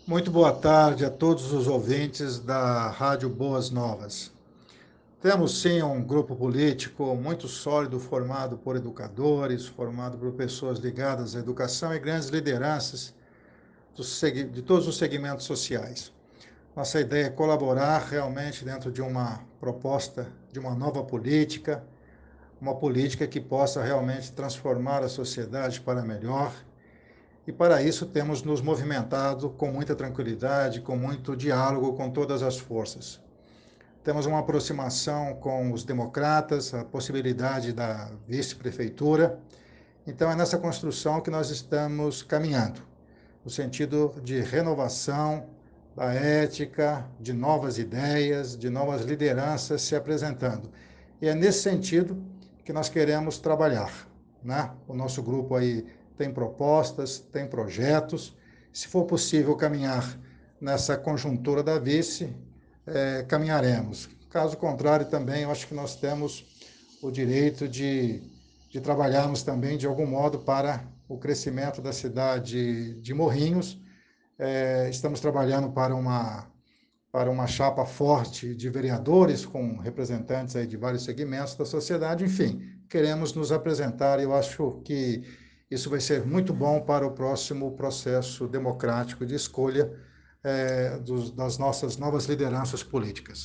Muito boa tarde a todos os ouvintes da Rádio Boas Novas. Temos sim um grupo político muito sólido, formado por educadores, formado por pessoas ligadas à educação e grandes lideranças de todos os segmentos sociais. Nossa ideia é colaborar realmente dentro de uma proposta de uma nova política, uma política que possa realmente transformar a sociedade para melhor. E para isso temos nos movimentado com muita tranquilidade, com muito diálogo com todas as forças. Temos uma aproximação com os democratas, a possibilidade da vice-prefeitura. Então é nessa construção que nós estamos caminhando, no sentido de renovação da ética, de novas ideias, de novas lideranças se apresentando. E é nesse sentido que nós queremos trabalhar, né? O nosso grupo aí tem propostas, tem projetos. Se for possível caminhar nessa conjuntura da vice, caminharemos. Caso contrário, também eu acho que nós temos o direito de trabalharmos também de algum modo para o crescimento da cidade de Morrinhos. Estamos trabalhando para uma chapa forte de vereadores, com representantes aí de vários segmentos da sociedade. Enfim, queremos nos apresentar e eu acho que isso vai ser muito bom para o próximo processo democrático de escolha das nossas novas lideranças políticas.